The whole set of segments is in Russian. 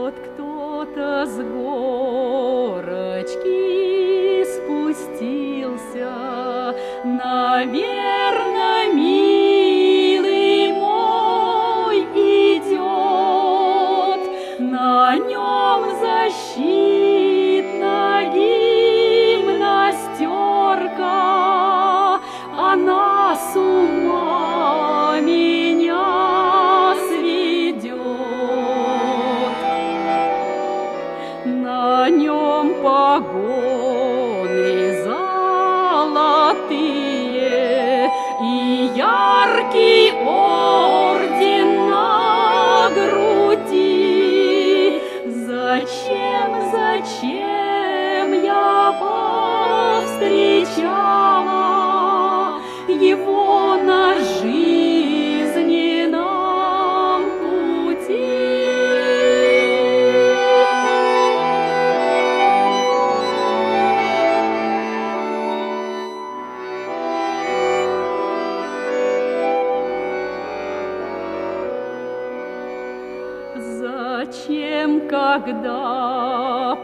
Вот кто-то с горочки спустился, наверно, милый мой идет, на нем защитна гимнастерка, она с ума меня сведет. На нем погоны золотые и яркий орден на груди. Зачем я повстречала его на жизненном пути? Зачем, когда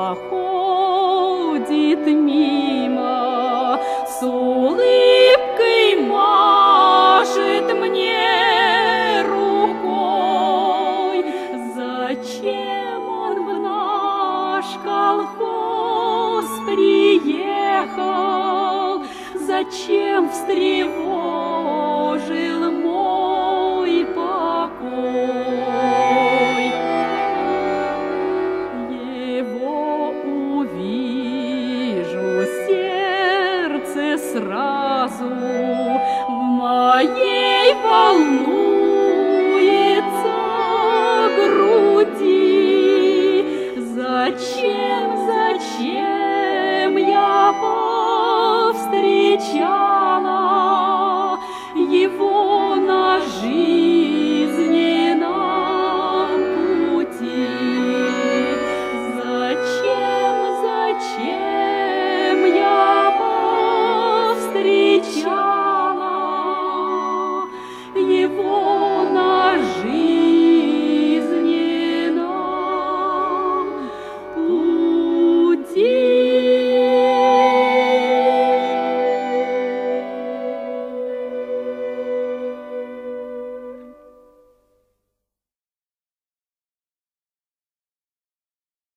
проходит мимо, с улыбкой машет мне рукой? Зачем он в наш колхоз приехал? Зачем встревожил мой покой?